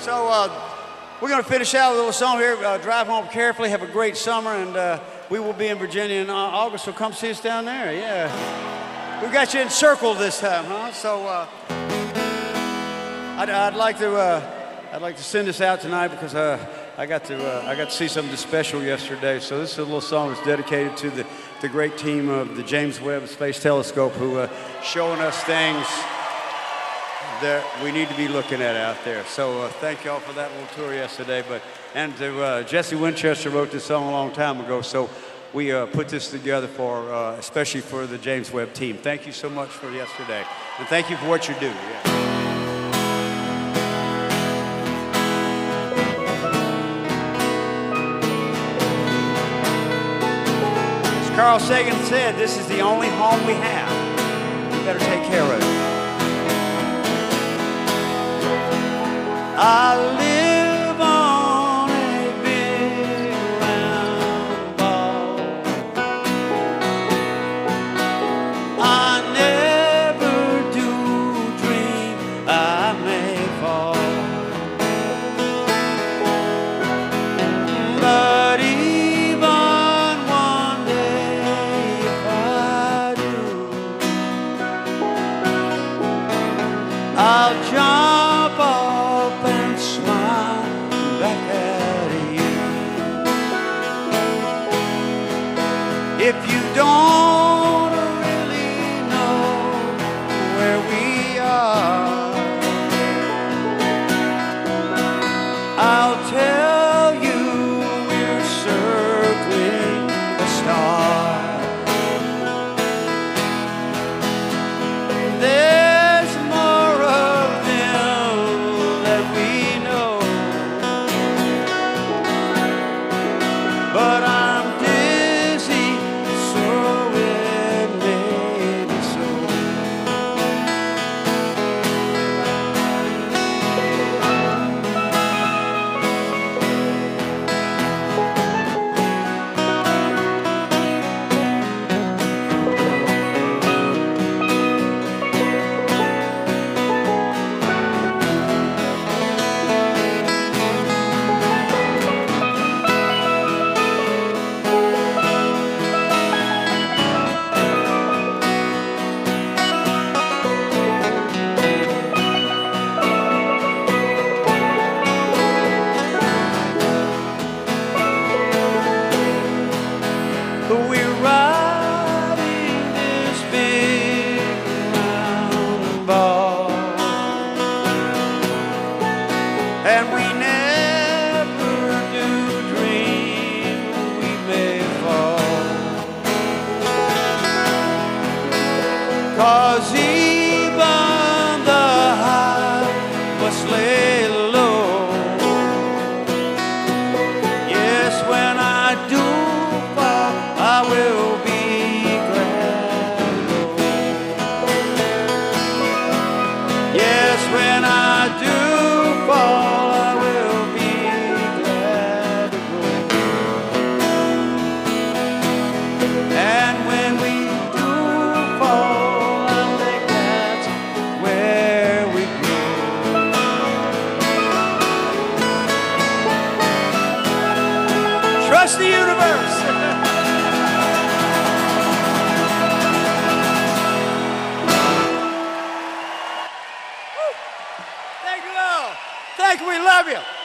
So we're going to finish out with a little song here. Drive home carefully. Have a great summer, and we will be in Virginia in August. So come see us down there. Yeah, we got you encircled this time, huh? So I'd like to send this out tonight because I got to see something special yesterday. So this is a little song that's dedicated to the great team of the James Webb Space Telescope who showing us things that we need to be looking at out there. So thank you all for that little tour yesterday. And Jesse Winchester wrote this song a long time ago, so we put this together especially for the James Webb team. Thank you so much for yesterday, and thank you for what you do. Yeah. As Carl Sagan said, this is the only home we have. We better take care of it. I live on a big round ball. I never do dream I may fall, but even one day if I do, I'll jump up and smile back at you. If you don't really know where we are, I'll tell you we're circling the star. There's more of them than we know, but I'm dizzy, so it may be so. We're riding this big round ball, and we never do dream we may fall, 'cause even the high must lay low. Yes, when I do I will be glad. Yes, when I do fall, I will be glad to go. And when we do fall, I think that's where we grow. Trust the universe. Thank you all. Thank you. We love you.